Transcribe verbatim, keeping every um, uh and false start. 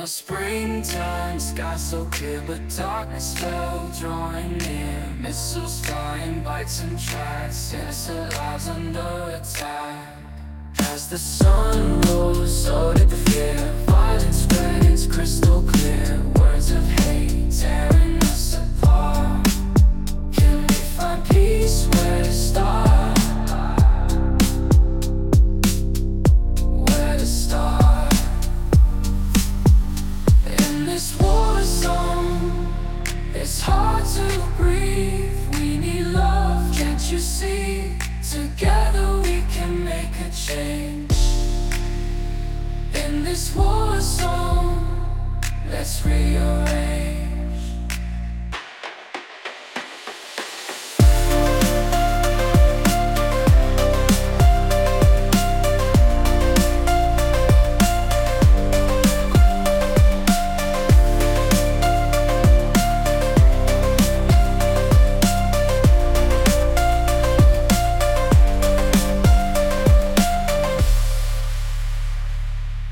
the springtime, sky so clear, but darkness fell, drawing near. Missiles flying, bites and tracks, innocent lives under attack. As the sun rose, so did the fear. Violence spread, it's crystal clear. Words of hate tearing us apart. Can we find peace where to start? Where to start? In this war zone, it's hard to breathe. We need love, can't you see? Together we can make a change. In this war zone, let's rearrange.